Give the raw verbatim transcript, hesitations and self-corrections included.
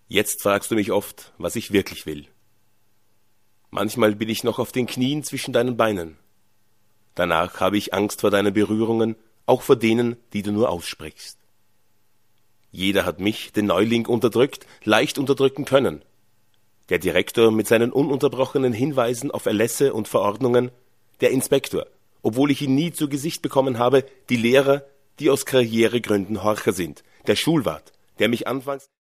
Jetzt fragst du mich oft, was ich wirklich will. Manchmal bin ich noch auf den Knien zwischen deinen Beinen. Danach habe ich Angst vor deinen Berührungen, auch vor denen, die du nur aussprichst. Jeder hat mich, den Neuling, unterdrückt, leicht unterdrücken können. Der Direktor mit seinen ununterbrochenen Hinweisen auf Erlässe und Verordnungen, der Inspektor, obwohl ich ihn nie zu Gesicht bekommen habe, die Lehrer, die aus Karrieregründen Horcher sind, der Schulwart, der mich anfangs